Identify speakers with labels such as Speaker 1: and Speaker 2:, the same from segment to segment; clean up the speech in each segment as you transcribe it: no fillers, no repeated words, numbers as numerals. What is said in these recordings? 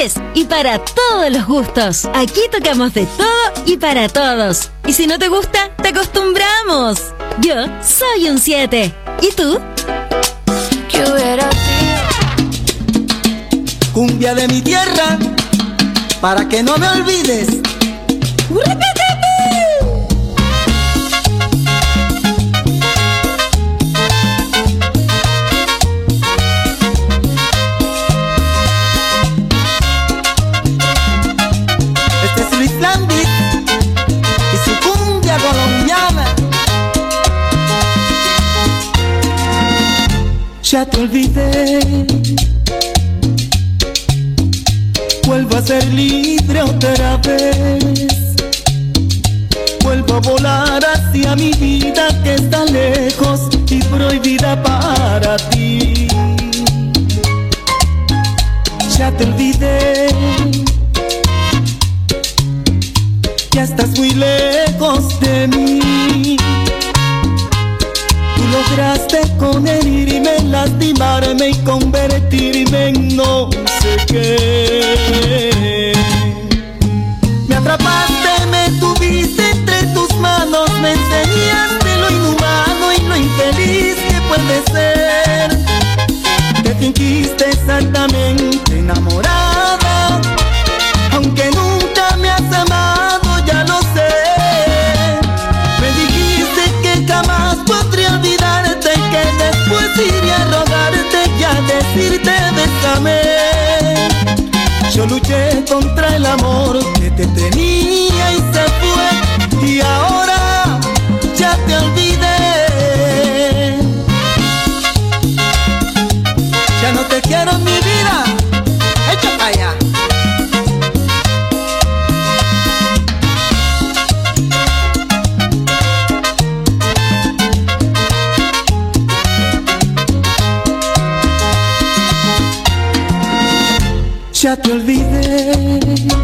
Speaker 1: colores y para todos los gustos. Aquí tocamos de todo y para todos. Y si no te gusta, te acostumbramos. Yo soy un 7. ¿Y tú?
Speaker 2: ¿Qué hubiera sido?
Speaker 3: Cumbia de mi tierra, para que no me olvides. Este es Luis Landis y su cumbia colombiana. Ya te olvidé, vuelvo a ser libre otra vez. Vuelvo a volar hacia mi vida que está lejos y prohibida para ti. Ya te olvidé, ya estás muy lejos de mí. Tú lograste con herirme, lastimarme y convertirme en no sé qué. Me atrapaste, me tuviste entre tus manos, me enseñaste lo inhumano y lo infeliz que puede ser. Te fingiste exactamente enamorada, aunque nunca me has amado, ya lo sé. Me dijiste que jamás podría olvidarte, que después iría a rogarte y a decirte bésame. Yo luché contra el amor que te tenía y se fue, y ahora ya te olvidé. Ya no te quiero en mi vida, echa para allá. Ya te olvidé,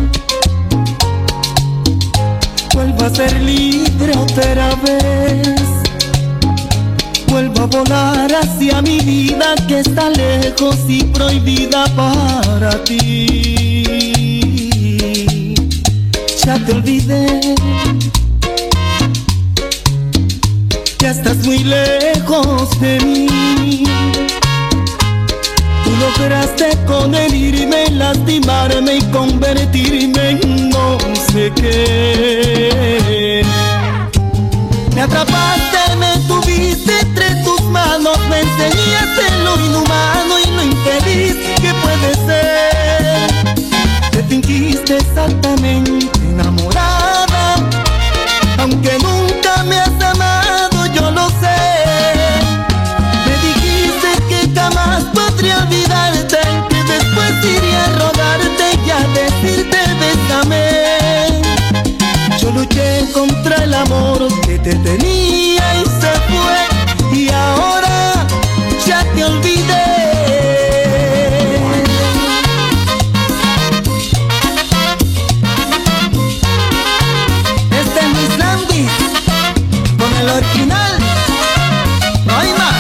Speaker 3: vuelvo a ser libre otra vez. Vuelvo a volar hacia mi vida que está lejos y prohibida para ti. Ya te olvidé, ya estás muy lejos de mí. Tú lograste con herirme, lastimarme y convertirme en no sé qué. Me atrapaste, me tuviste entre tus manos, me enseñaste lo inhumano y lo infeliz que puede ser. Te fingiste exactamente enamorada, aunque nunca me has amado, yo lo sé. Me dijiste que jamás podría olvidarte, que después iría a rogarte y a decirte bésame. Yo luché contra el amor que te tenía y se fue, y ahora ya te olvidé. Este es Luis Landis con el original, no hay más.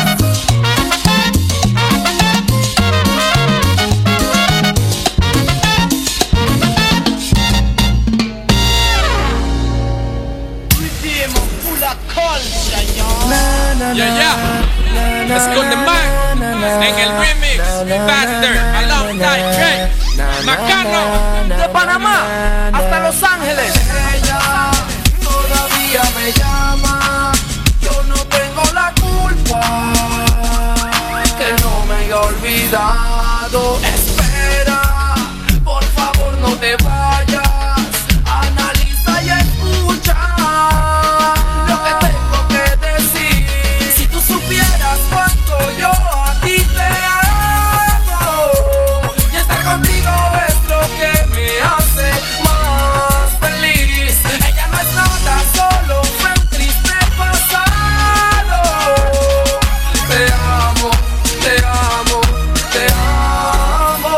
Speaker 4: Let's go the man en el remix Faster alongside Dre Macano de Panamá hasta Los Ángeles.
Speaker 2: Ella todavía me llama, yo no tengo la culpa que no me haya olvidado. Espera, por favor no te vayas, analiza y escucha lo que tengo que decir. Si tú supieras cuánto yo a ti te amo, y estar contigo es lo que me hace más feliz. Ella no es nada, solo fue un triste pasado. Te amo, te amo, te amo.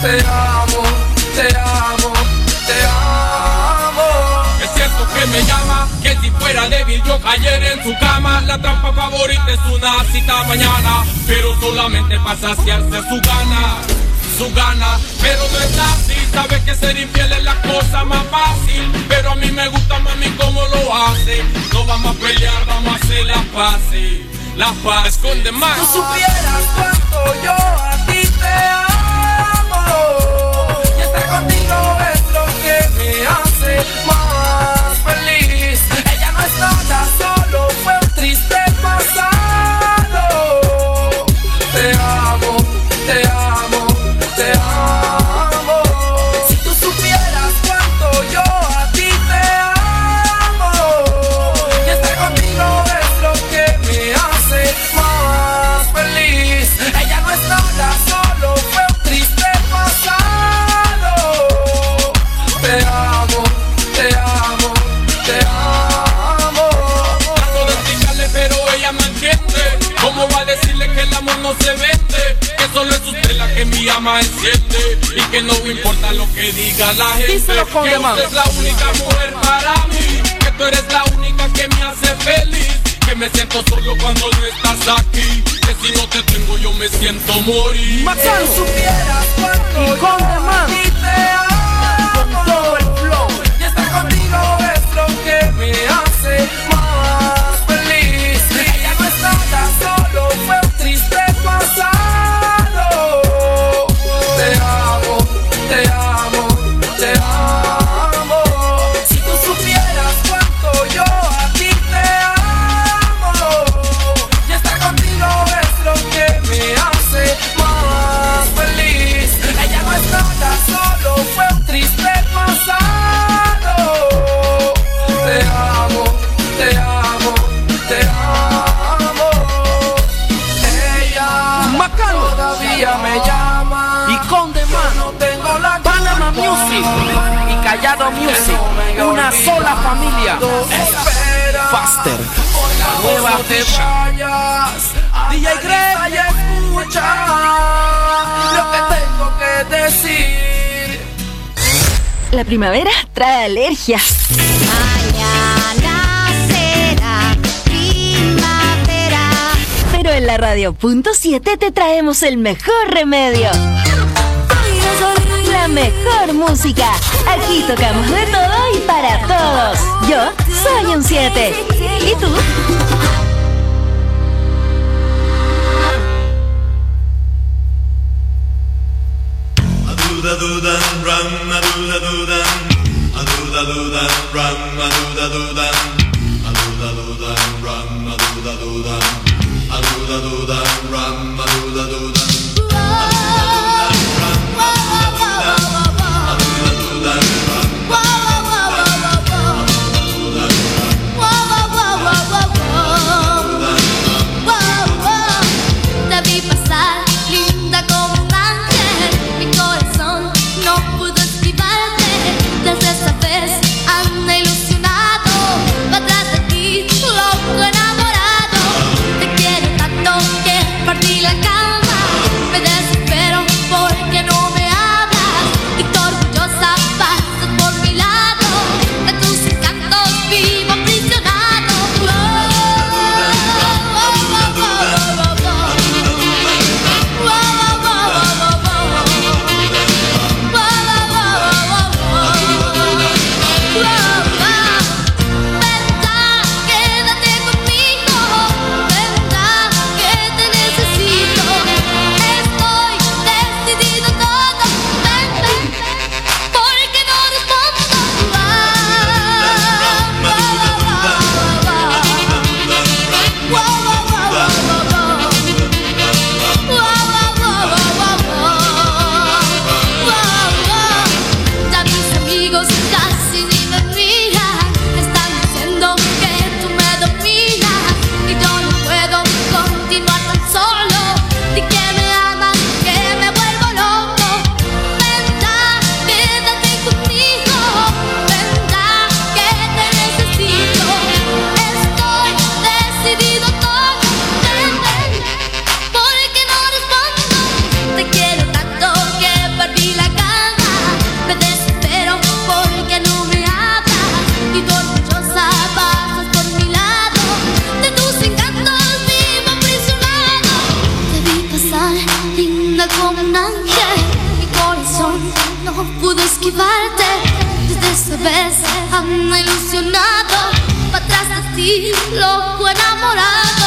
Speaker 2: te amo, te amo, te amo.
Speaker 4: Es cierto que me llama, que si fuera débil yo cayera en su cama. La trampa favorita es una cita mañana, pero solamente para saciarse su gana, pero no es así. Sabe que ser infiel es la cosa más fácil, pero a mí me gusta, mami, cómo lo hace. No vamos a pelear, vamos a hacer la paz. Esconde más.
Speaker 2: Si supieras cuánto yo a ti te amo, y estar contigo es lo que me hace más feliz. Ella no es nada, solo fue un triste pasado. Te amo, te amo, te amo. Si tú supieras cuánto yo a ti te amo, y estar contigo es lo que me hace más feliz. Ella no es nada, solo fue un triste pasado. Te amo, te amo, te amo.
Speaker 4: Trato de explicarle, pero ella no entiende. ¿Cómo va a decirle que el amor no se vende? Que solo es usted la que mi ama enciende, y que no importa lo que diga la gente.
Speaker 2: Díselo con
Speaker 4: que
Speaker 2: demás.
Speaker 4: usted es la única mujer para mí, que tú eres la única que me hace feliz, que me siento solo cuando no estás aquí, que si no te tengo yo me siento morir.
Speaker 2: Si supieras cuánto yo a ti te amo, con todo el flow, y estar contigo es lo que me hace más feliz. Ella no es nada, solo fue un triste pasado. Te amo, te amo, te amo. Si tú supieras cuánto yo a ti te amo, y estar contigo es lo que me hace más feliz. Ella no es nada, solo fue un triste pasado. Te amo, te amo, te amo. Ella todavía me llama
Speaker 5: Y con demás,
Speaker 2: no tengo la
Speaker 5: Panama
Speaker 2: culpa.
Speaker 5: Music y Callado Music, una sola familia.
Speaker 2: Espera,
Speaker 5: Faster,
Speaker 2: por la
Speaker 5: nueva
Speaker 2: voz no te
Speaker 5: ficha.
Speaker 2: vayas.
Speaker 5: DJ Greg.
Speaker 2: Y escucha lo que tengo que decir.
Speaker 1: La primavera trae alergias.
Speaker 6: Mañana será primavera.
Speaker 1: Pero en la radio.7 te traemos el mejor remedio. La mejor música. Aquí tocamos de todo y para todos. Yo soy un 7. ¿Y tú?
Speaker 6: Te vi pasar, linda como un ángel. Mi corazón no pudo esquivarte. Desde esa vez anda ilusionado. Va atrás de ti, loco enamorado. Te quiero tanto que partí la cama. Me desespero esquivarte. Desde esa vez ando ilusionado, pa' atrás de ti, loco enamorado.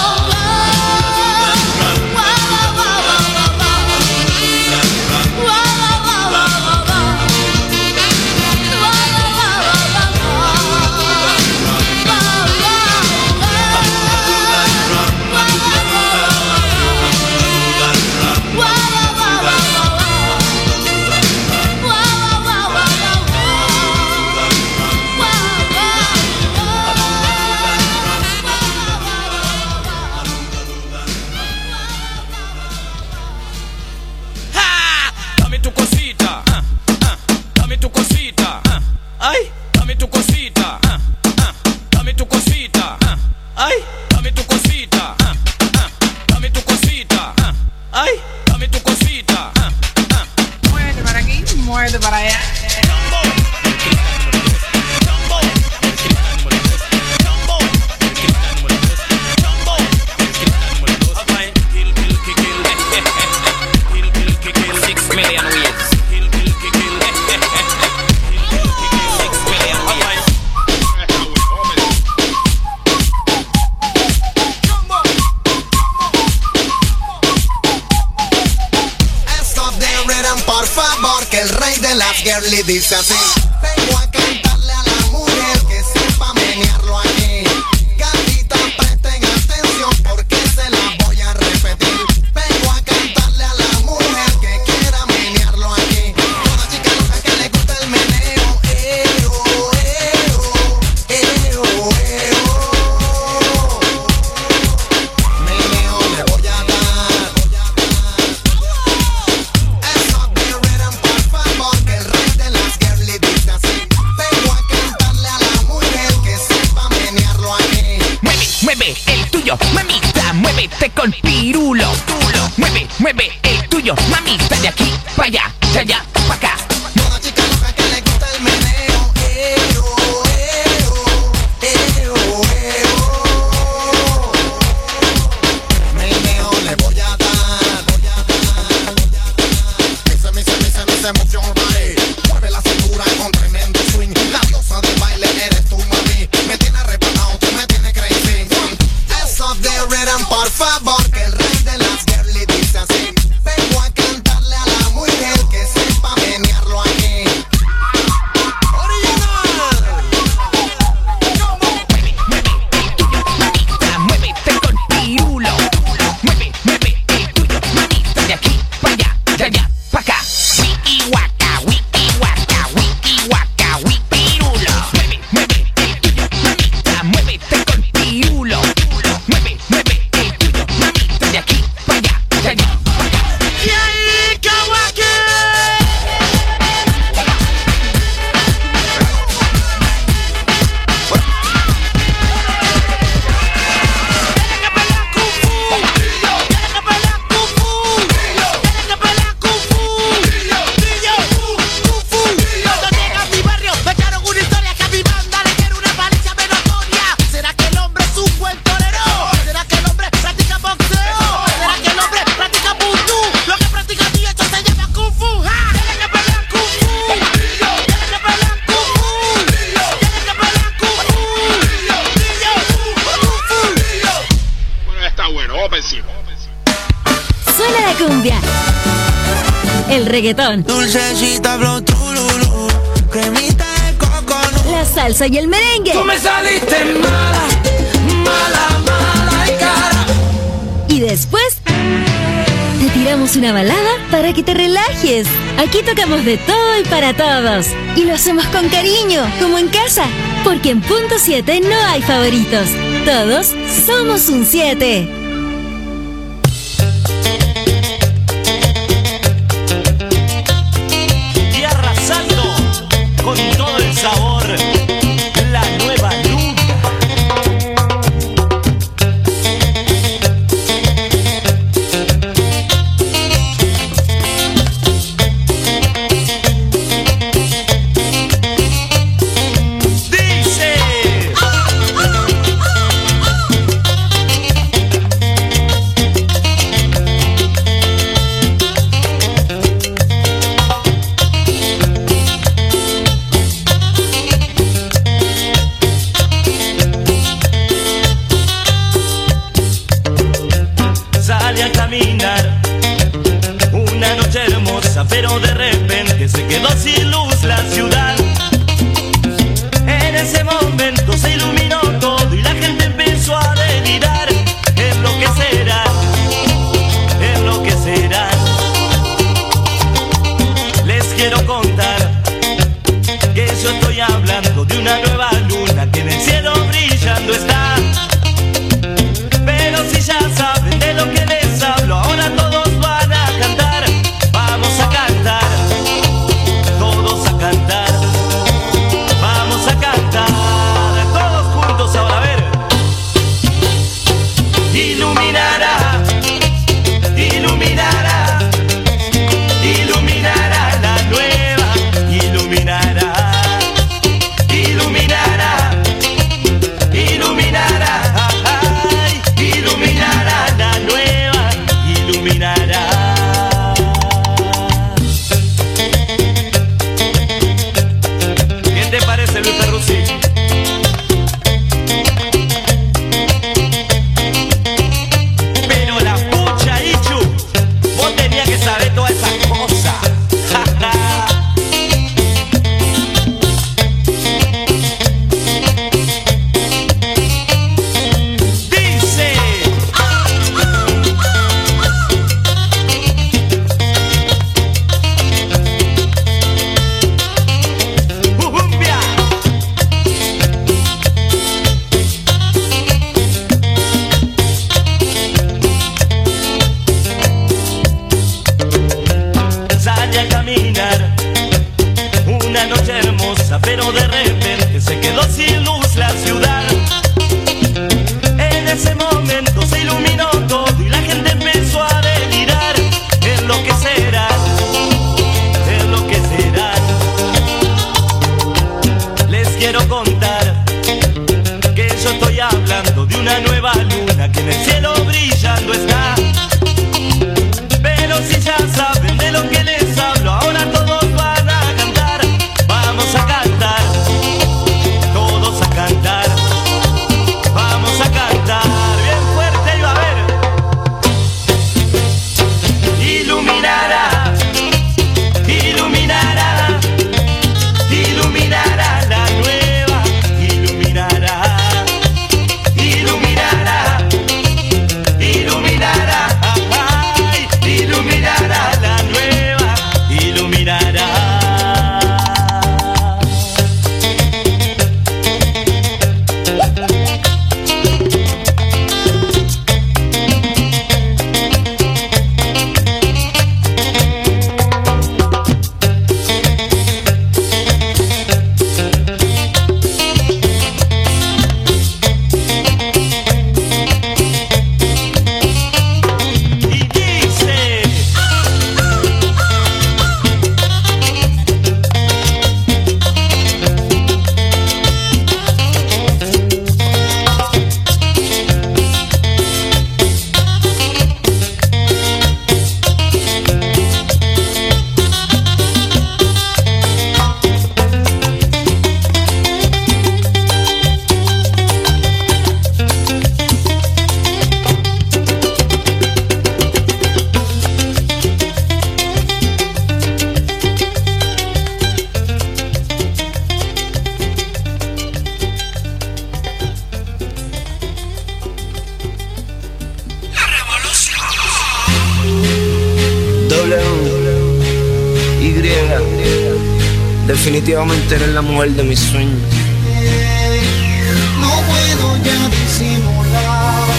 Speaker 7: Le dice así: vengo a cantarle a la mujer que sepa menearlo aquí. Gatita, presten atención porque se la voy a repetir. Vengo a cantarle a la mujer que quiera menearlo aquí. Una chica loca que le gusta el meneo. Meneo le voy a dar. Eso de rhythm, por favor, que el rey de las girly dice así: vengo a cantarle a la mujer que sepa menearlo aquí.
Speaker 5: Mueve el tuyo, mamita, muévete con pirulo. Mueve el tuyo, mamita, de aquí para allá, de allá para acá.
Speaker 7: Una chica loca que le gusta el meneo. Meneo le voy a dar. Mise, move your body. Mueve la cintura con tremendo swing. La diosa del baile eres tú, mami. Me tiene arrebatado, tú me tienes crazy. Eso de rhythm, por favor, que el rey de las girly dice así: vengo a cantarle a la mujer que sepa menearlo aquí. Original.
Speaker 5: Muévete con pirulo. Mueve el tuyo, mamita, de aquí para allá, de allá para acá. Wiki waka, pirulo. Mueve el tuyo, mamita, muévete con pirulo. Mueve el tuyo, mamita, de aquí para allá, de allá para acá.
Speaker 7: Y ahí, Kawaki.
Speaker 8: ¿Será que el hombre es un buen torero? ¿Será que el hombre practica boxeo? ¿Será que el hombre practica vudú? Lo que practica mi hecho se llama Kung Fu. ¡Ja! Tienen que pelear Kung Fu. Tienen que pelear Kung Fu. Tienen que pelear Kung Fu.
Speaker 9: Bueno, está bueno, ofensivo.
Speaker 1: Suena la cumbia, el reggaetón,
Speaker 2: Dulcecita, flow, trululú, cremita de coco,
Speaker 1: la salsa y el merengue.
Speaker 2: tú me saliste mala, y cara.
Speaker 1: Y después te tiramos una balada para que te relajes. Aquí tocamos de todo y para todos. Y lo hacemos con cariño, como en casa. Porque en Punto 7 no hay favoritos. Todos somos un 7.
Speaker 10: Y arrasando con todo el sabor, la nueva luna. Dice
Speaker 11: repente se quedó sin luz la ciudad. En ese momento se iluminó todo y la gente empezó a delirar. Enloquecerá, enloquecerá. Les quiero contar que yo estoy hablando de una nueva luna que en el cielo brillando está. Pero si ya saben de lo que les hablo, ahora todos van a cantar. Vamos a cantar, todos a cantar. Vamos a cantar, todos juntos ahora, a ver. Iluminará, iluminará, iluminará la nueva, iluminará, iluminará, iluminará, ay, iluminará la nueva, iluminará. ¿Qué te parece, Luis Perruzzi? Pero la pucha, Ichu, vos tenías que saber todas esas cosas. Dice Ujumbia. Sale a caminar una noche hermosa, pero de repente se quedó sin luz la ciudad. En ese momento se iluminó todo y la gente empezó a delirar. Enloquecerá, enloquecerá. Les quiero contar que yo estoy hablando de una nueva luna que en el cielo brillando está. Pero si ya saben de lo que les hablo, ahora todos van a cantar. Vamos a cantar, todos a cantar. Vamos a cantar, bien fuerte y va a ver. Iluminará, iluminará, iluminará la nueva, iluminará, iluminará, iluminará, ay, iluminará la nueva, iluminará. Y dice
Speaker 12: Definitivamente eres la mujer de mis sueños.
Speaker 3: No puedo ya disimular.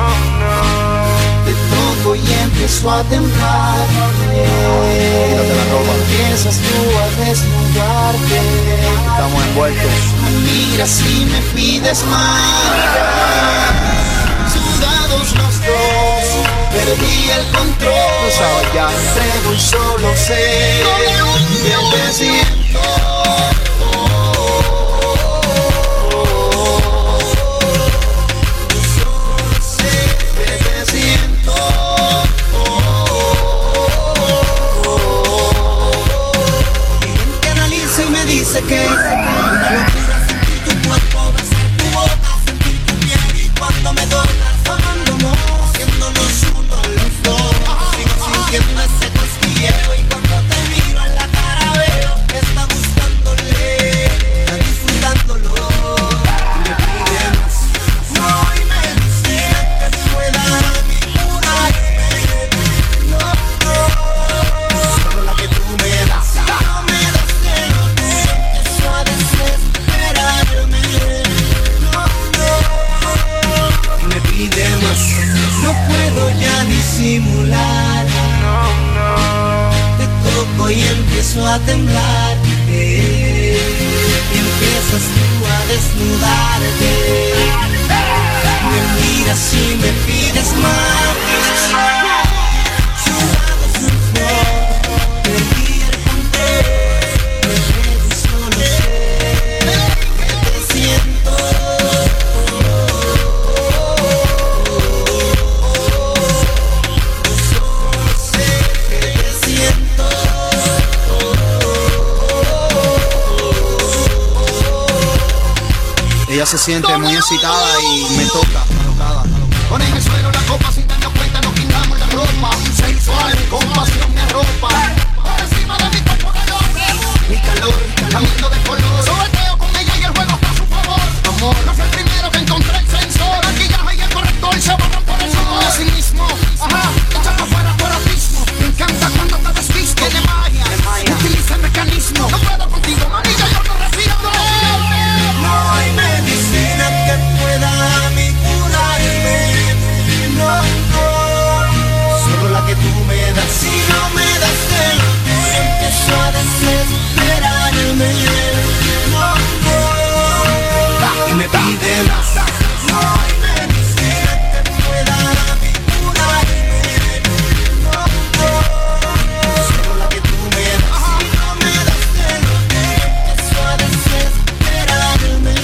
Speaker 3: De pronto y empiezo a temblar.
Speaker 12: Quítate la ropa.
Speaker 3: Empiezas tú a desnudarte.
Speaker 12: Estamos envueltos.
Speaker 3: Me miras y me pides más. Sudados los dos, perdí el control.
Speaker 12: Tú sabes ya.
Speaker 3: Entrego y solo sé que te siento. Dice que una locura sentir tu cuerpo, besar tu boca, sentir tu piel y cuando me tocas, amándonos, haciéndonos uno los dos. Sigo sintiendo ese cosquilleo y cuando te miro en la cara a temblar, y empiezas tú a desnudarte. Me miras y me pides más. Sudados en flor, perdí el control. Me quedo y solo sé que te siento.
Speaker 12: Ella se siente muy excitada y me toca.
Speaker 7: Pon en el suelo la copa sin darnos cuenta, nos quitamos la ropa. Sensual, con pasión me arropa. Por encima de mi cuerpo de hombre. Mi calor, cambiando de color. Sobreteo con ella y el juego está a su favor. Amor, no fue el primero que encontré el sensor. Aquí ya y el corrector se borran por el sol. Así mismo, ajá, echando fuera por abismo. Me encanta cuando te desviste. Tiene magia, utiliza el mecanismo. No puedo contigo, mami, ya yo no respiro.
Speaker 3: No hay medicina que pueda a mí curarme. No, no, solo la que tú me das. Si no me das el amor, empiezo a desesperarme. No, no, y me pide más. No hay medicina que pueda a mí curarme. No, no, solo la que tú me das. Si no me das el amor, empiezo a desesperarme.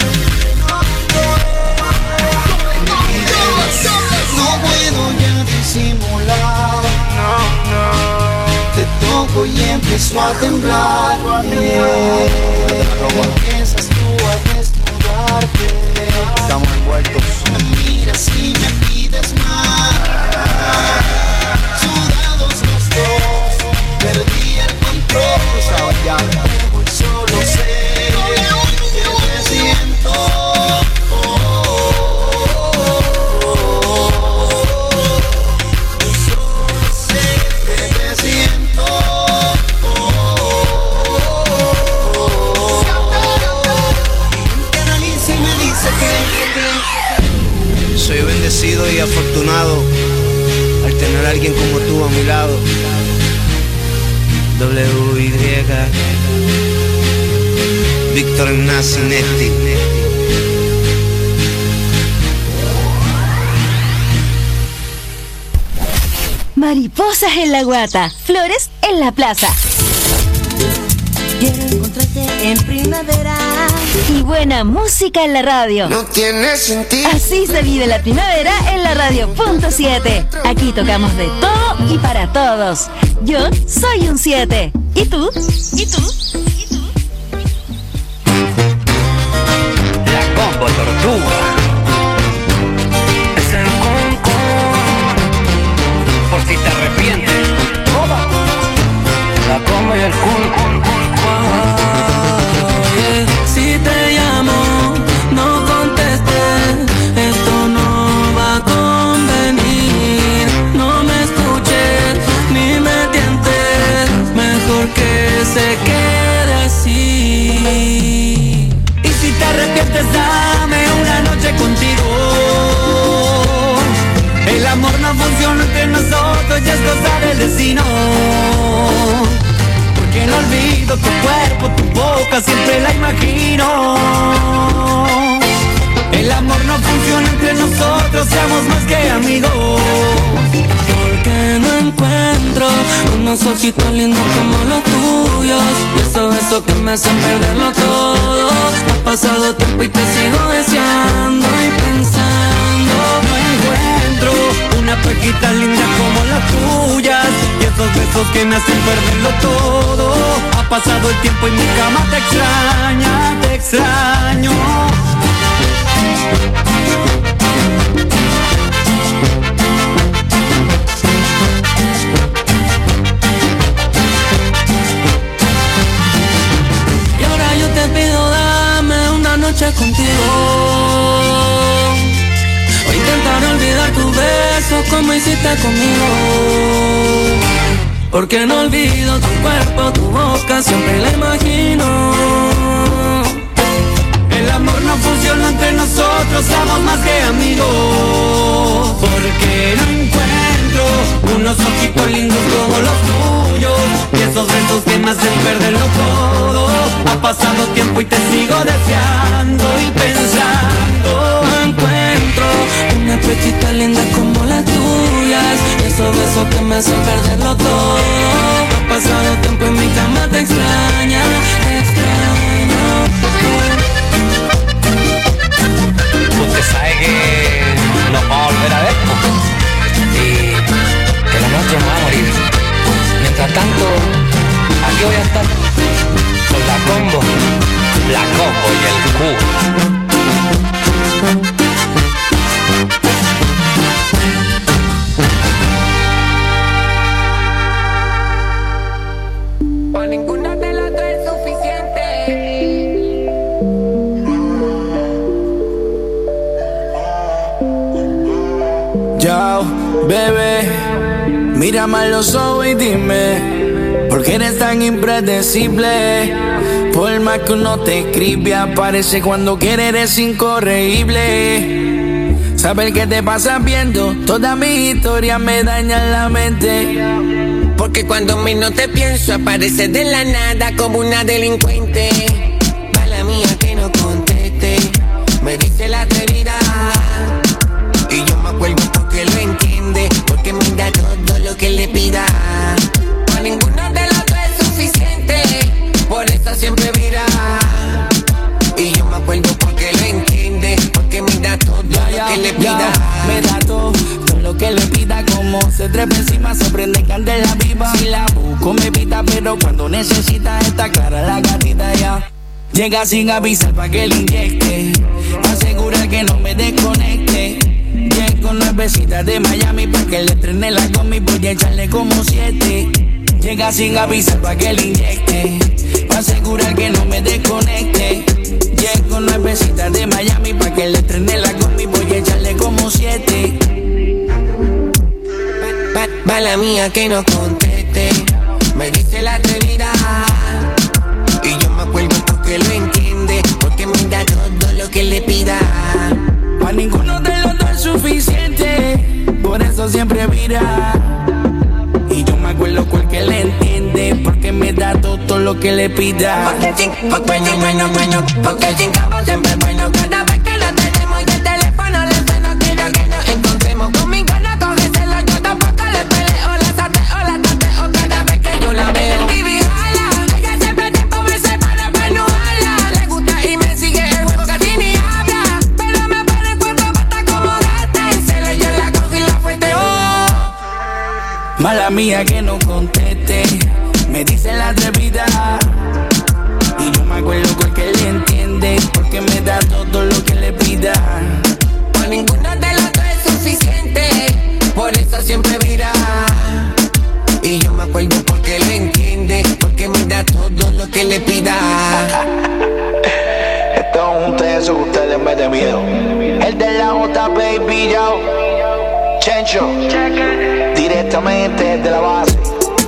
Speaker 3: No puedo ya disimular. Te toco y empiezo a temblar. Empiezas tú a desnudarte.
Speaker 12: Estamos envueltos.
Speaker 3: Me miras y me pides más. Sudados los dos, perdí el control.
Speaker 12: Ya.
Speaker 3: Hoy solo sé que te siento.
Speaker 12: Soy bendecido y afortunado al tener a alguien como tú a mi lado. W.Y. Víctor Ignacio Netti.
Speaker 1: Mariposas en la guata, flores en la plaza.
Speaker 3: Quiero encontrarte en primavera.
Speaker 1: Y buena música en la radio.
Speaker 7: No tiene sentido.
Speaker 1: Así se vive la primavera en la radio.7. Aquí tocamos de todo y para todos. Yo soy un 7. ¿Y tú? ¿Y tú? ¿Y tú?
Speaker 5: La Combo Tortuga. Es el concón. Por si te arrepientes. La Combo y el concón.
Speaker 13: Si te llamo, no contestes, esto no va a convenir. No me escuches, ni me tientes, mejor que se quede así. Y si te arrepientes, dame una noche contigo. El amor no funciona entre nosotros, ya es cosa del destino. Que no olvido tu cuerpo, tu boca, siempre la imagino. El amor no funciona entre nosotros, seamos más que amigos. Porque no encuentro unos ojitos lindos como los tuyos. Y eso que me hacen perderlo todo. Ha pasado tiempo y te sigo deseando y pensando. No encuentro una paquita linda como las tuyas. Y esos besos que me hacen perderlo todo. Ha pasado el tiempo y mi cama te extraña, te extraño. Y ahora yo te pido, dame una noche contigo. O intentar olvidar tus besos como hiciste conmigo. Porque no olvido tu cuerpo, tu boca, siempre la imagino. El amor no funciona entre nosotros, somos más que amigos. Porque no encuentro unos ojitos lindos como los tuyos. Y esos besos que me me hacen perderlo todo. Ha pasado tiempo y te sigo deseando y pensando. Encuentro una pechita linda como las tuyas, esos besos que me hacen perderlo todo. Ha pasado tiempo y mi cama te extraña,
Speaker 5: Usted sabe que nos vamos a volver a ver, y que lo nuestro no va a morir. Mientras tanto, aquí voy a estar con la combo y el Q.
Speaker 14: Para ninguna de las dos es suficiente.
Speaker 3: Yo, bebé, mírame a los ojos y dime, ¿por qué eres tan impredecible? Por más que uno te escribe, aparece cuando quiere, eres incorregible. Saber qué te pasa viendo toda mi historia me daña la mente.
Speaker 14: Porque cuando menos te pienso apareces de la nada como una delincuente. Mala mía que no conteste, me dice la atrevida. Y yo me acuerdo porque lo entiende, porque me da todo lo que le pida. Para ninguno de los dos es suficiente, por eso siempre vira. Y yo me acuerdo porque lo entiende, porque me da todo lo que le pida.
Speaker 3: Me da todo lo que le pida, como se trepa encima, se prende candela viva. Si la busco me pita, pero cuando necesita está clara la gatita ya. Llega sin avisar pa' que le inyecte, asegura que no me desconecte. Llego nuevecitas de Miami pa' que le estrene la combi, voy a echarle como 7. Llega sin avisar pa' que le inyecte, asegura que no me desconecte. Llego nuevecitas de Miami pa' que le estrene la combi, voy a echarle como 7.
Speaker 14: Mala mía que no conteste, me dice la atrevida. Y yo me acuerdo porque lo entiende, porque me da todo lo que le pida.
Speaker 3: Pa' ninguno de los dos es suficiente, por eso siempre vira. Y yo me acuerdo porque le entiende, porque me da todo lo que le pida.
Speaker 14: Porque sin cabo siempre es bueno. Cada vez que lo tenemos y el teléfono le suena, quiero que nos encontremos. Conmigo no cógeselo, yo tampoco le peleo. La sateo, la tateo cada vez que yo la veo. Y jala, ella siempre tiempo me separa para no jala. Le gusta y me sigue el juego que así ni habla, pero me pone el cuerpo basta como gata. Y se le yo la cojo y la fuerte, oh.
Speaker 3: Mala mía que no conteste, me dice la atrevida. Y yo me acuerdo porque le entiende, porque me da todo lo que le pida.
Speaker 14: Para ninguno de los dos es suficiente, por eso siempre vira. Y yo me acuerdo porque lo entiende, porque me da todo lo que le pida.
Speaker 3: Esto es un teso que usted le mete miedo. El de la J, baby, yo. Chencho, directamente de la base.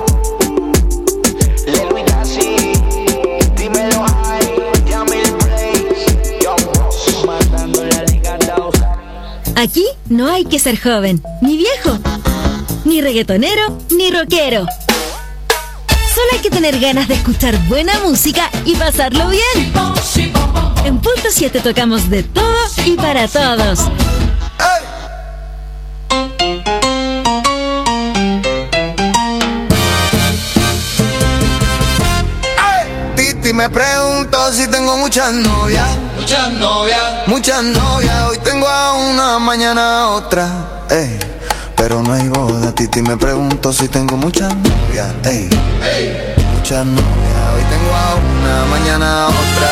Speaker 1: Aquí no hay que ser joven, ni viejo, ni reggaetonero, ni rockero. Solo hay que tener ganas de escuchar buena música y pasarlo bien. En Punto 7 tocamos de todo y para todos.
Speaker 7: Titi me pregunto si tengo muchas novias. Muchas novias. Muchas novias. Hoy tengo a una, mañana a otra. Ey, pero no hay boda. Titi me pregunto si tengo muchas novias. Ey, muchas novias. Hoy tengo a una, mañana a otra.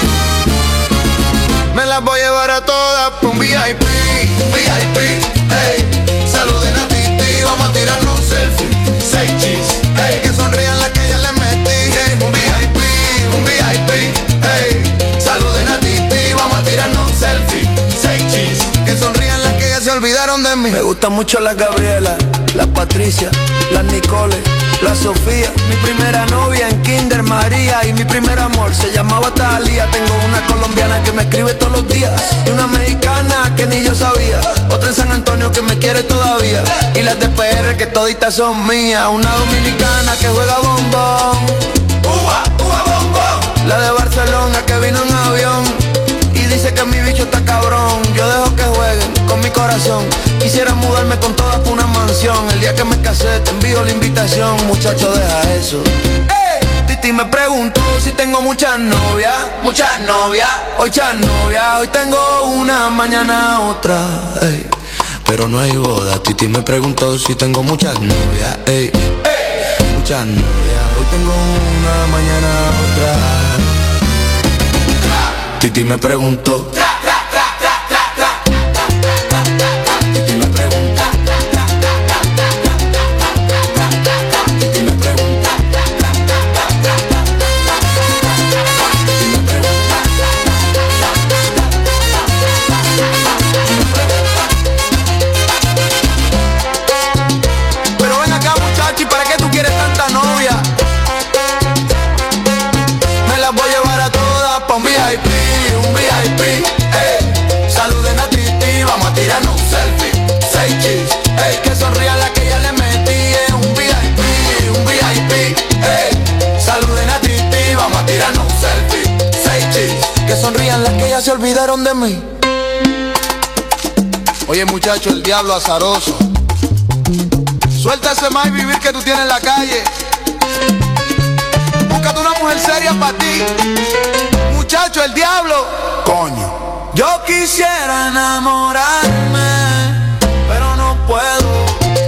Speaker 7: Me las voy a llevar a todas pa' un VIP. VIP, ey. Saluden a Titi, vamos a tirarnos un selfie. 6 cheese, ey. Que sonrían las que ya les metí. Ey, un VIP, ey. Saluden a Titi, vamos a tirarnos un selfie. 6 cheese, que sonrían las que ya se olvidaron de mí. Me gustan mucho las Gabriela, las Patricia, las Nicole,
Speaker 15: la Sofía. Mi primera novia en Kinder María. Y mi primer amor se llamaba Talía. Tengo una colombiana que me escribe todos los días. Y una mexicana que ni yo sabía. Otra en San Antonio que me quiere todavía. Y las de PR que toditas son mías. Una dominicana que juega bombón. Bombón. La de Barcelona que vino en avión. Y dice que mi bicho está cabrón. Yo dejo que jueguen con mi corazón. Quisiera mudarme con todas por una mansión. El día que me casé te envío la invitación. Muchacho, deja eso. Titi me preguntó si tengo muchas novias. Muchas novias. Hoy tengo una, mañana otra. Ey. Pero no hay boda. Titi me preguntó si tengo muchas novias. Ey. Muchas novias. Hoy tengo una, mañana otra. Titi me preguntó. Que sonría la que ella le metí en un VIP, saluden a Titi, vamos a tirarnos un selfie. 6 cheese, que sonrían las que ya se olvidaron de mí. Oye muchacho, el diablo azaroso. Suelta ese más y vivir que tú tienes en la calle. Búscate una mujer seria para ti. Muchacho, el diablo. Coño. Yo quisiera enamorarme, pero no puedo,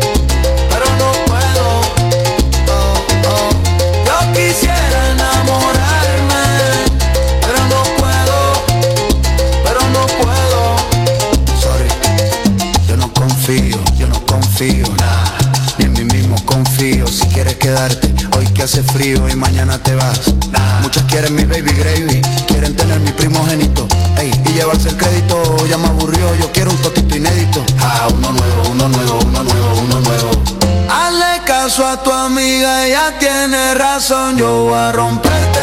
Speaker 15: Yo quisiera enamorarme, pero no puedo, Sorry, yo no confío, nah, ni en mí mismo confío. Si quieres quedarte, hoy que hace frío y mañana te vas, nah. Muchos quieren mi baby gravy, quieren tener mi primogénito, ey, y llevarse el crédito. Ya me aburrió, yo quiero un totito inédito. Uno nuevo. Hazle caso a tu amiga, ella tiene razón, yo voy a romperte.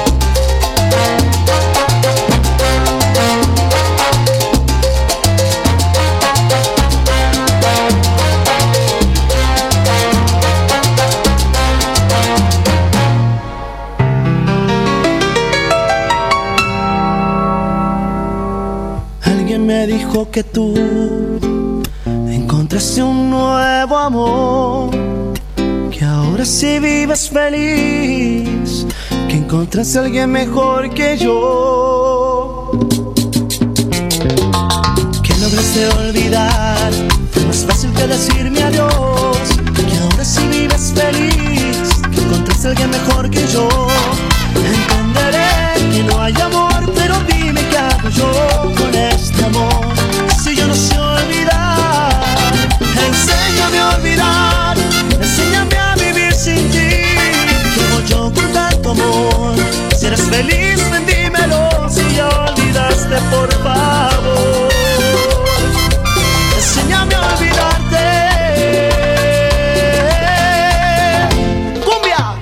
Speaker 16: Alguien me dijo que tú encontraste un nuevo amor, que ahora sí vives feliz, que encontraste a alguien mejor que yo, que lograste olvidar, fue más fácil que decirme adiós, que ahora sí vives feliz, que encontraste a alguien mejor que yo. Entenderé que no hay amor, pero dime qué hago yo con este amor, si yo no sé olvidar. Enséñame a olvidar, enséñame a vivir sin ti. ¿Qué hago yo con tanto amor? Si eres feliz, ven dímelo. Si ya olvidaste, por favor, enséñame a olvidarte. ¡Cumbia!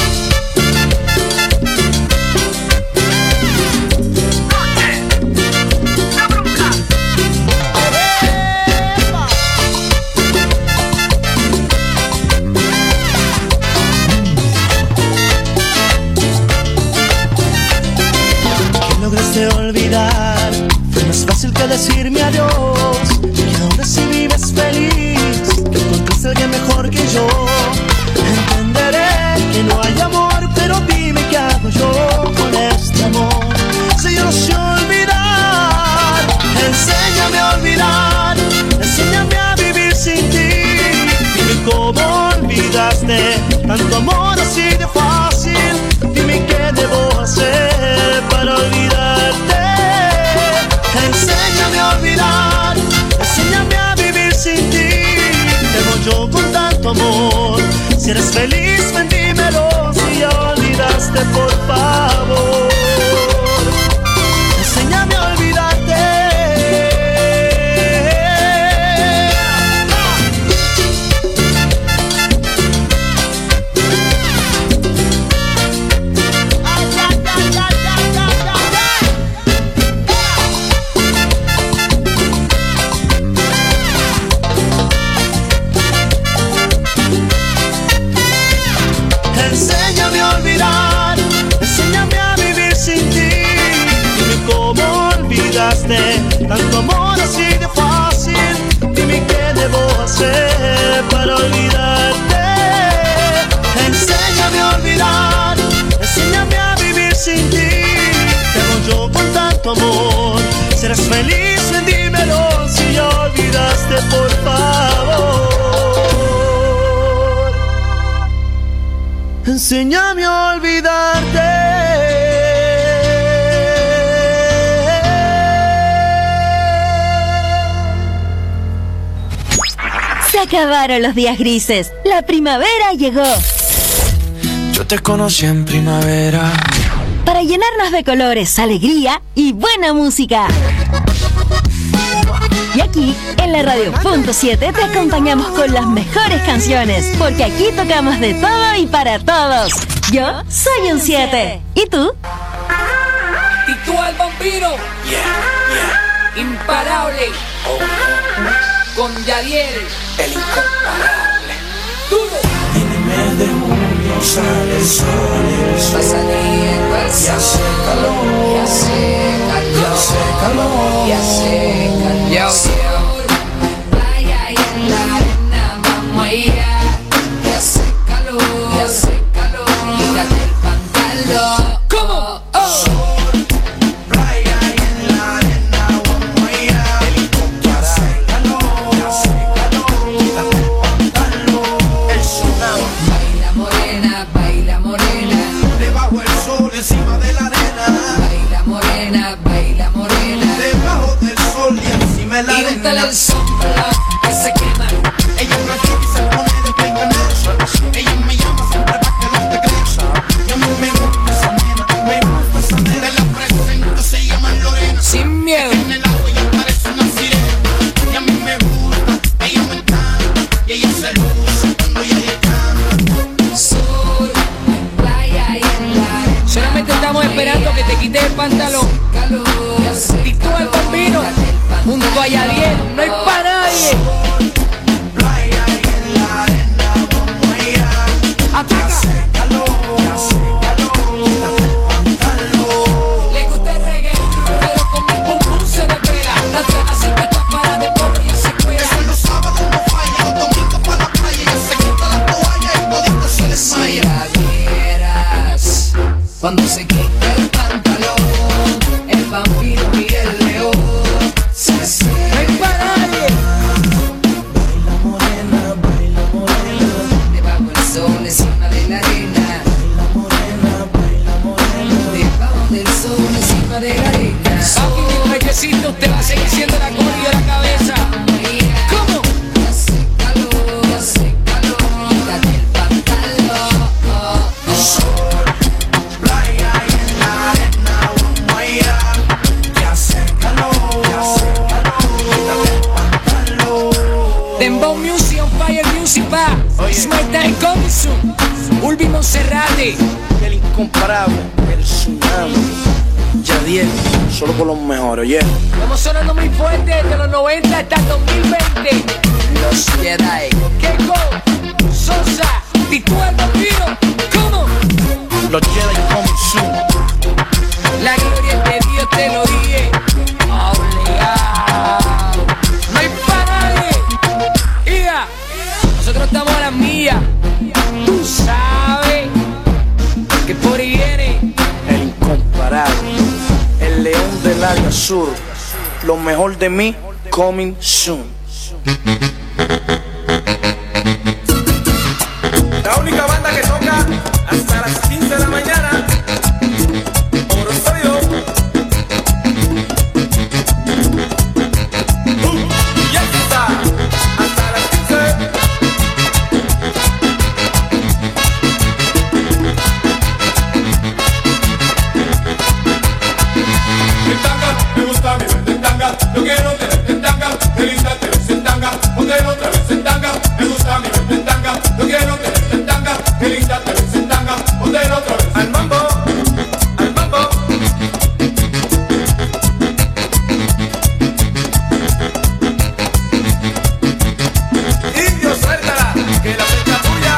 Speaker 16: De olvidar, fue más fácil que decirme adiós, que ahora sí vives feliz, que encontraste a alguien mejor que yo. Entenderé que no hay amor, pero dime qué hago yo con este amor, si yo no sé olvidar. Enséñame a olvidar, enséñame a vivir sin ti. Dime cómo olvidaste tanto amor así de fácil. Dime qué debo hacer para olvidarte. Enséñame a olvidar, enséñame a vivir sin ti. Te doy yo con tanto amor. Si eres feliz, ven dímelo. Si ya olvidaste, por favor, enséñame a olvidarte. tanto amor así de fácil. Dime qué debo hacer para olvidarte. Enséñame a olvidar, enséñame a vivir sin ti. Te hago yo con tanto amor. Serás feliz, dímelo si ya olvidaste, por favor. Enséñame a olvidarte.
Speaker 1: Se acabaron los días grises. La primavera llegó.
Speaker 2: Yo te conocí en primavera.
Speaker 1: Para llenarnos de colores, alegría y buena música. Y aquí, en la Radio.7, te acompañamos con las mejores canciones, porque aquí tocamos de todo y para todos. Yo soy un 7. ¿Y tú?
Speaker 17: ¿Y tú, el vampiro? Imparable. Con Yadiel, el incomparable. Duro.
Speaker 2: En el mes de junio sale el sol y el sol. Y hace calor. Y hace calor. Y hace calor.
Speaker 17: Playa y en la arena vamos a ir. Y hace calor. Y hace calor. Quítate el pantalón. ¿Cómo?
Speaker 2: Sol, playa y en la arena vamos a ir. El incomparable. Y hace calor. Quítate el pantalón. El tsunami.
Speaker 17: Baila morena, baila morena.
Speaker 2: Debajo el sol, encima de la arena.
Speaker 17: Baila morena, baila morena.
Speaker 2: Debajo del sol y encima de la
Speaker 17: Y úntale
Speaker 2: arena.
Speaker 17: el sombra que se quema.
Speaker 2: Ella es una chica y se pone de pequeña. Ella me llama siempre para que no te creas. Y a mí me gusta esa nena, me gusta esa nena. Te la presento, se llama Lorena.
Speaker 17: Sin miedo.
Speaker 2: En el agua ella parece una sirena. Y a mí me gusta, ella me encanta. Y ella se luce cuando ella canta.
Speaker 17: Sol, playa y en la arena. Solamente estamos esperando que te quites el pantalón. Y tú, el vampiro, junto a Yadiel, no hay para nadie.
Speaker 2: Playa y en la arena vamos a ir.
Speaker 17: Ataca.
Speaker 2: Hace calor, quítate el pantalón.
Speaker 17: Le gusta el reggae, pero con mi pum pum se me pela. La trama siempre está para de pobre y se cuela.
Speaker 2: Eso los sábados no falla, los domingos para la playa. Ella se quita la toalla y todito se desmaya.
Speaker 17: Si la vieras cuando se quita el pantalón, el vampiro y el león se no hay para nadie.
Speaker 2: Baila morena,
Speaker 17: Debajo del sol, encima de la arena.
Speaker 2: baila morena.
Speaker 17: Debajo del sol, encima de la arena. Aquí mi reyecito, usted va a seguir siendo la cola y la cabeza. ¿Cómo? Hace calor, quítate el pantalón.
Speaker 2: Sol, playa y en la arena vamos a ir. Que hace calor, quítate el pantalón.
Speaker 17: Dembow Music on Fire Music va. Smartime coming soon. Ulvi Monserrate.
Speaker 15: El incomparable, el tsunami. Yadiel, solo con los mejores, oye.
Speaker 17: Estamos sonando muy fuerte desde los 90 hasta el 2020.
Speaker 15: Los Jedi.
Speaker 17: Keiko, Sosa, Titú el vampiro. ¿Cómo?
Speaker 15: Los Jedi coming soon.
Speaker 17: La gloria es de Dios, te lo dije. Obligado. No hay para nadie. Iga, nosotros estamos a las millas. Tú sabes que por ahí viene.
Speaker 15: El incomparable, el león del área sur. Lo mejor de mí, coming soon.
Speaker 2: La única banda que toca hasta las 15 de la mañana. Orosario. Ya está. Hasta las 15. En tanga, me gusta mi verte en tanga. Yo quiero tenerte en tanga. Qué linda te ves en tanga. Ponte otra vez en tanga. Me gusta mi verte en tanga. Yo quiero tenerte en tanga. Qué linda te ves en tanga. Ponte otra vez al mambo. Al mambo. Indio, suéltala, que la fecha tuya.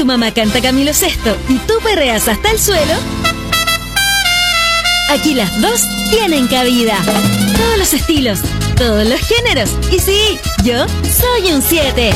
Speaker 1: tu mamá canta Camilo Sesto y tú perreas hasta el suelo, aquí las dos tienen cabida. Todos los estilos, todos los géneros. Y sí, yo soy un 7.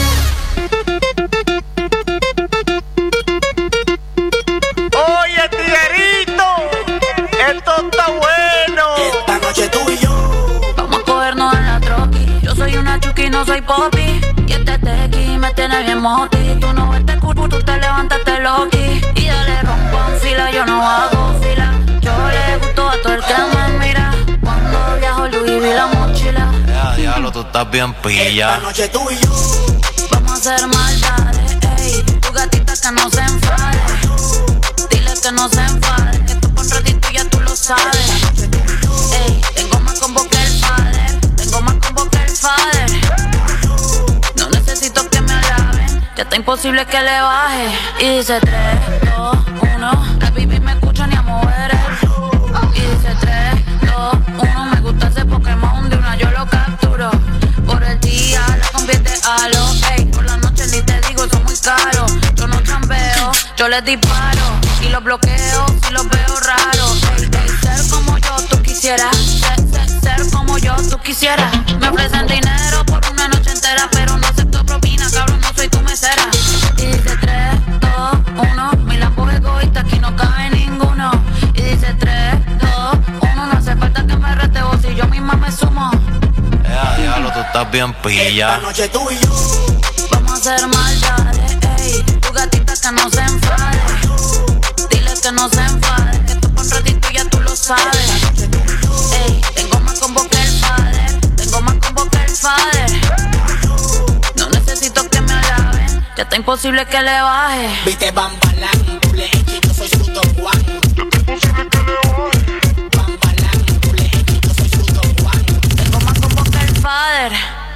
Speaker 8: Oye, tiguerito, esto está bueno. Esta noche tú y yo
Speaker 18: vamos a cogernos en la troqui. Yo soy una chuki, no soy popi. Y este tequi me tiene bien moti. Tú no ves cucu, tú te levantaste loqui. Y dale rompo en fila, yo no hago fila. Yo le gusto a todo el que me mira. Cuando viajo Louis vi la mochila.
Speaker 11: Ya, diablo, tú estás bien pilla.
Speaker 8: Esta noche tú y yo
Speaker 18: vamos a hacer maldades, ey. Tu gatita que no se enfade. Dile que no se enfade. Que tú con ratito ya tú lo sabes. Ey, tengo más combo que el padre. Tengo más combo que el father. No necesito que me alaben. Ya está imposible que le baje. Y dice 3, 2, 1. La baby me escucha ni a mover. Y dice 3, 2, 1. Me gusta ese Pokémon, de una yo lo capturo. Por el día la convierte a lo. Ey, por la noche ni te digo, son muy caros. Yo no chambeo, yo les disparo. Y los bloqueo si los veo raros. Ey, ey, ser como yo tú quisieras. Ser como yo tú quisieras. Me ofrecen dinero por una noche entera, pero no acepto propina, cabrón, no soy tu mesera. Y dice 3, 2, 1. Mi lampo es egoísta, aquí no cabe ninguno. Y dice 3, 2, 1. No hace falta que me rete vos si yo misma me sumo.
Speaker 11: Ya, diablo, tú estás bien pilla.
Speaker 8: Esta noche tú y yo
Speaker 18: vamos a hacer maldades, ey. Tu gatita que no se enfade. Dile que no se enfade. Que tú con ratito ya tú lo sabes. Ey, tengo más combo que el padre. Tengo más combo que el father. No necesito que me alaben. Ya está imposible que le baje.
Speaker 8: viste bambalán, fleche, yo soy su Don Juan. Ya está imposible que le baje. Bambalán, fleche, yo soy su Don Juan.
Speaker 18: Tengo más combo que el father.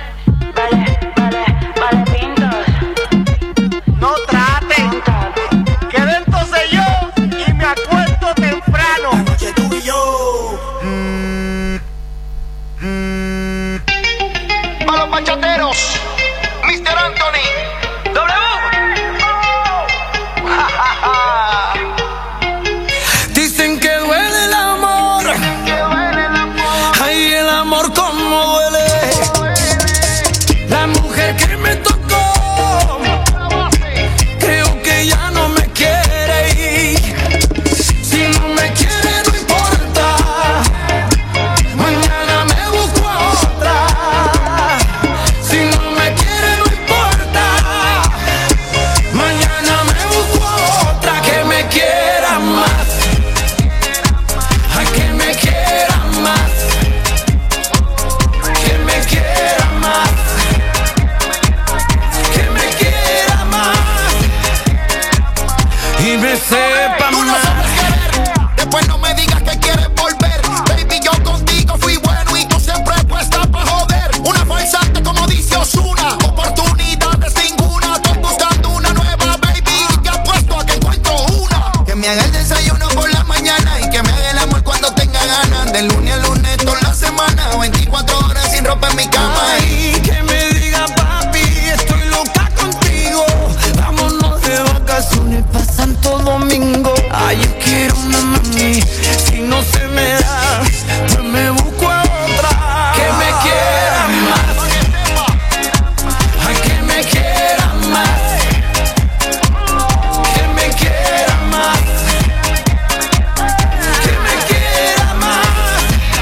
Speaker 18: Vale, pintos.
Speaker 8: No traten, que dentro soy yo y me acuesto temprano. Esta noche tú y yo. Para los bachateros, Mr. Anthony.
Speaker 3: Dicen que duele el amor. Ay, el amor como duele. La mujer que me tocó, creo que ya no me quiere ir. Si no me quiere no importa, mañana me busco a otra. Si no me quiere no importa, mañana me busco a otra que me quiera más. A que me quiera más. Que me quiera más. Que me quiera más. Y me sepa
Speaker 8: Tú no
Speaker 3: más.
Speaker 8: sabes querer, después no me digas que quieres volver. Baby, yo contigo fui bueno y tú siempre puesta pa' joder. Una falsante como dice Ozuna, oportunidades ninguna. Estoy buscando una nueva baby y te apuesto a que encuentro una. Que me haga el desayuno por la mañana y que me haga el amor cuando tenga ganas. De lunes a lunes toda la semana, 24 horas sin ropa en mi cama.
Speaker 3: Ay, que me diga papi, estoy loca contigo. Vámonos de vacaciones pa' Santo Domingo. Ay, yo quiero una mami, si no se me da, pues me busco a otra. Que me quiera más. Ay, que me quiera más. Que me quiera más. Que me quiera más.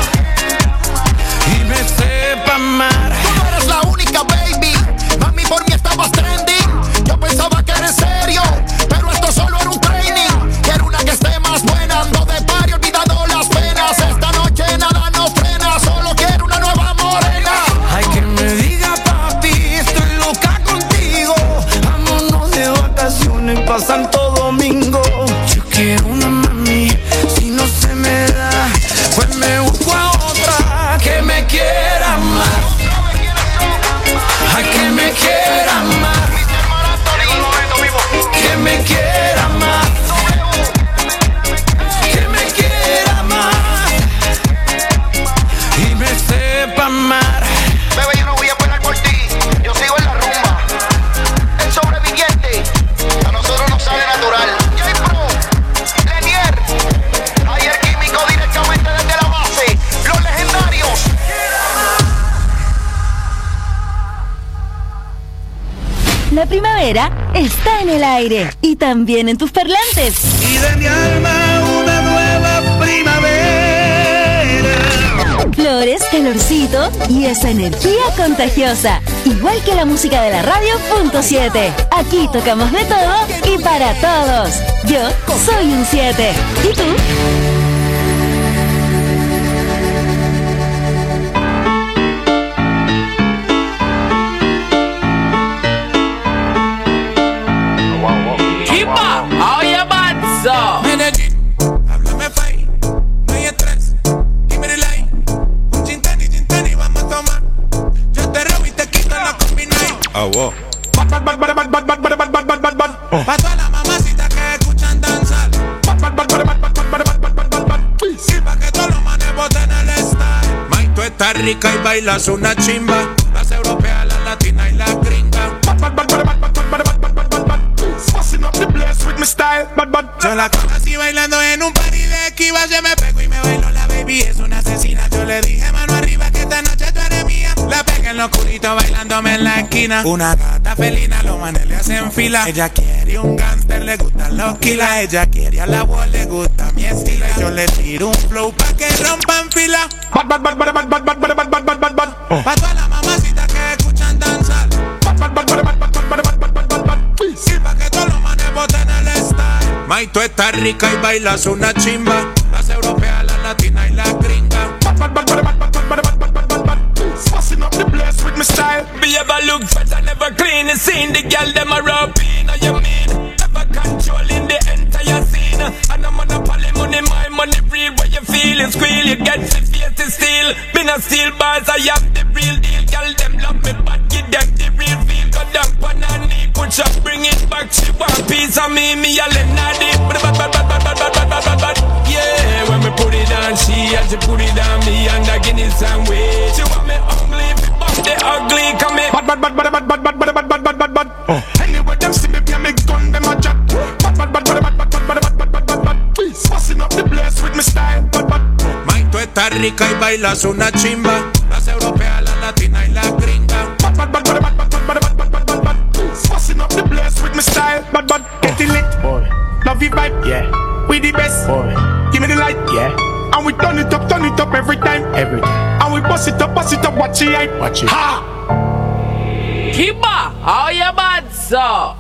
Speaker 3: Y me sepa amar.
Speaker 8: Tú no eres la única, baby. Mami, por mí estabas trending. Yo pensaba que eres serio, pero esto solo era un training. Quiero una que esté más buena. Ando de party olvidando las penas. Esta noche nada nos frena. Solo quiero una nueva morena.
Speaker 3: Ay, que me diga papi, estoy loca contigo. Vámonos de vacaciones pa' Santo Domingo. Yo quiero una mami, si no se me da, pues me busco a otra que me quiera más. Ay, que me quiera más. Que me quiera más. Que me quiera más. Y me sepa amar.
Speaker 8: Bebé, yo no voy a parar por ti. Yo sigo en la rumba. El sobreviviente. Ya no
Speaker 1: La primavera está en el aire y también en tus parlantes.
Speaker 3: Y de mi alma una nueva primavera.
Speaker 1: Flores, calorcito y esa energía contagiosa. Igual que la música de la radio .7. Aquí tocamos de todo y para todos. Yo soy un 7. ¿Y tú?
Speaker 2: Háblame fai, no hay estrés. Give me the light. Un gin tonic, vamos a tomar. Yo te robo y te quito la combination.
Speaker 9: Ah, wow.
Speaker 2: Pa' todas las mamacitas que escuchan danzar. Sirva que todos los manes boten el style. Mike, tú estás rica y bailas una chimba. Las europeas, las latinas y las gringas. Yo la conocí bailando en un party de Kiva. Se me pegó y me bailó la baby, es una asesina. Yo le dije mano arriba que esta noche tú eres mía. La pegué en lo oscurito bailándome en la esquina. Una gata felina, los manes le hacen fila. Ella quiere un gangster, le gustan los kilas. Ella quiere a la voz, le gusta mi estilo. Yo le tiro un flow pa' que rompan fila. Pa' todas las mamacitas que escuchan danzar. Sirva que todos los manes boten el style. Mike, tú estás rica y bailas una chimba. Las europeas, las latinas y las gringas. Fussing up the place with my style.
Speaker 4: Be ever look fresh and never clean. You seen the girl them a rub in. You mean ever controlling the entire scene. And I'm on a poly money, my money real. What you feel and squeal, you get the face to steal. Been a steel bars, I am the real deal. Girl them love me, but give them the real feel. Go down on her knee, push up, bring it back. She want piece of me a Lenardi. Yeah, when me put it on, she put it on me and I give it some way. She want me ugly, but they ugly, come here.
Speaker 2: Bad. Anyway, them see me, me gun, them a jack. Fussing up the place with my style. Mike, tú estás rica y bailas una chimba. Las europeas, las latinas y las gringas. Fussing up the place with my style. Bad. Getting lit, boy. Love you vibe, yeah. We the best, boy. Give me the light, yeah. And we turn it up every time. And we bust it up, watch it hype. Watch it. Ha!
Speaker 17: Kiba, how you bad, sir?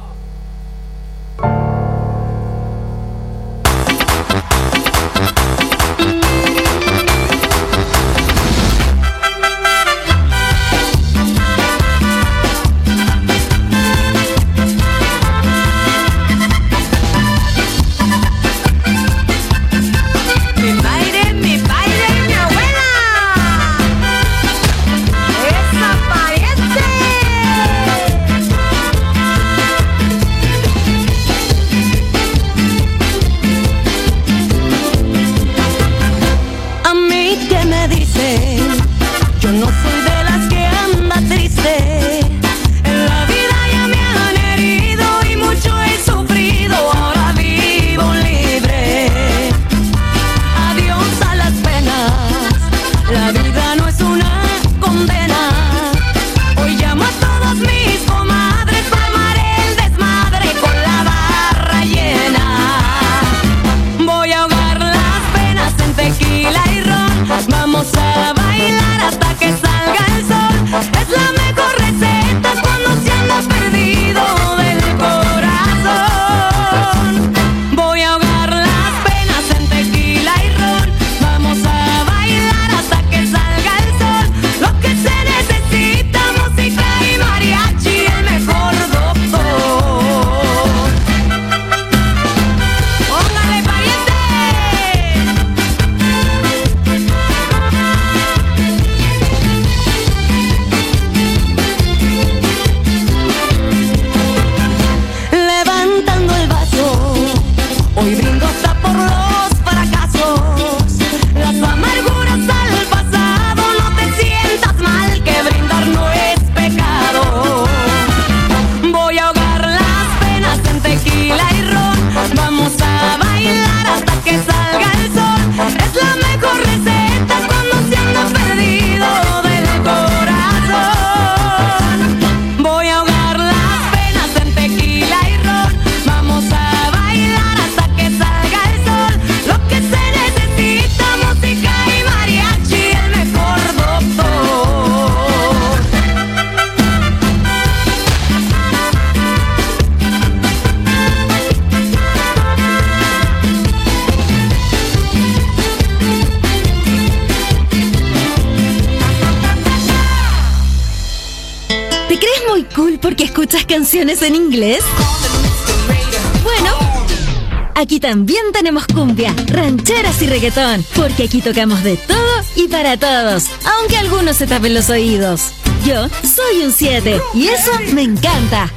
Speaker 1: escuchas canciones en inglés? Bueno, aquí también tenemos cumbia, rancheras y reggaetón, porque aquí tocamos de todo y para todos, aunque algunos se tapen los oídos. Yo soy un 7 y eso me encanta.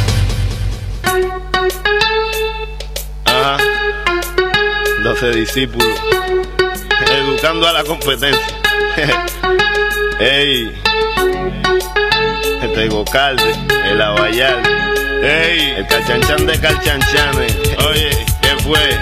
Speaker 19: Ajá, 12 discípulos, educando a la competencia. Ey, el Tegocalde, el Abayal, ey, el Calchanchan de Calchanchanes. Oye, ¿qué fue?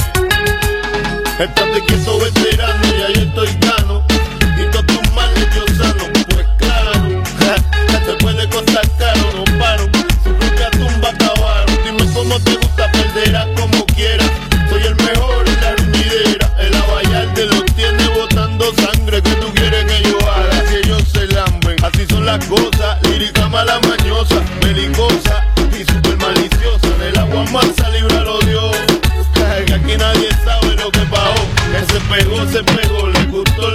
Speaker 19: Estate quieto, veterano, ya yo estoy gano. Y todos tus males yo sano. Pues claro, te puede costar caro, no paro. Su propia tumba acabaron. Dime cómo te gusta, perderás como quieras. Soy el mejor en la reñidera. El Abayalde los tiene botando sangre. ¿Qué tú quieres que yo haga? Si ellos se lamben. Así son las cosas, lírica mala mañosa, belicosa y super maliciosa. Del agua mansa, líbralo Dios. Que aquí nadie sabe lo que pasó. Que se pegó, le gustó.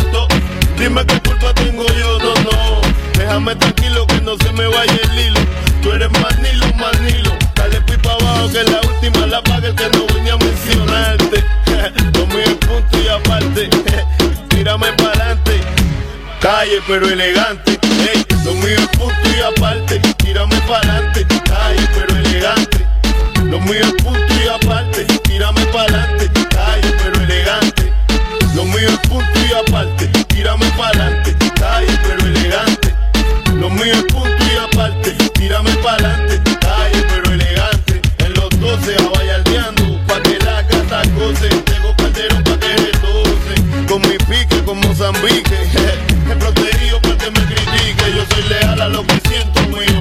Speaker 19: Dime qué culpa tengo yo, no. Déjame tranquilo que no se me vaya el hilo. Tú eres más Nilo. Dale pipa abajo que la última la paga el que no vine a mencionarte. Lo mío es punto y aparte. Tírame pa'lante. Calle pero elegante. Ey, lo mío es punto y aparte. Tírame pa'lante. Calle pero elegante. Lo mío es punto y aparte. Tírame pa'lante. Calle pero elegante. Lo mío es punto y aparte. Tírame pa'lante. Calle pero elegante. Lo mío es punto y aparte. Tírame pa'lante. Calle pero elegante. En los 12 abayaldeando pa' que la gata goce. Tengo Calderón pa' que retose. Con mi pique con Mozambique. El protegido pa' que me critique. Yo soy leal a lo que siento mío.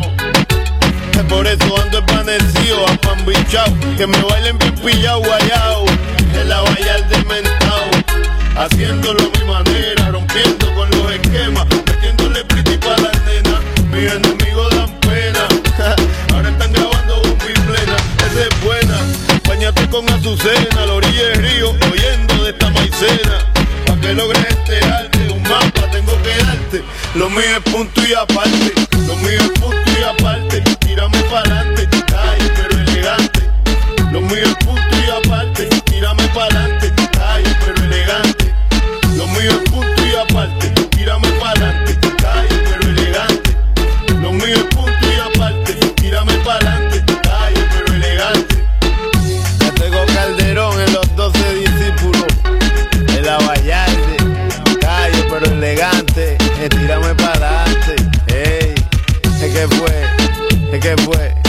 Speaker 19: Por eso ando espanecido, apambichao. Que me bailen bien pillao, guayao. El Abayalde mentao. Haciéndolo a mi manera, rompiendo con los esquemas. Metiéndole pretty pa' las nenas. Mis enemigos dan pena. Ahora están grabando bombi plena. Esa es buena. Báñate con Azucena, a la orilla del río, oyendo de esta maicena. Pa' que logres este arte, un mapa tengo que darte. Lo mío es punto y aparte. Lo mío es punto y aparte. Tírame pa'lante, calle pero elegante. Lo mío es punto y aparte. Tírame pa'lante, calle pero elegante. Lo mío es punto y aparte. Tírame pa'lante, calle pero elegante. Lo mío es punto y aparte. Tírame pa'lante, calle pero elegante. Ya tengo Calderón en los 12 discípulos. El Abayalde, calle pero elegante. Tírame pa'lante. Ey, ¿qué fue?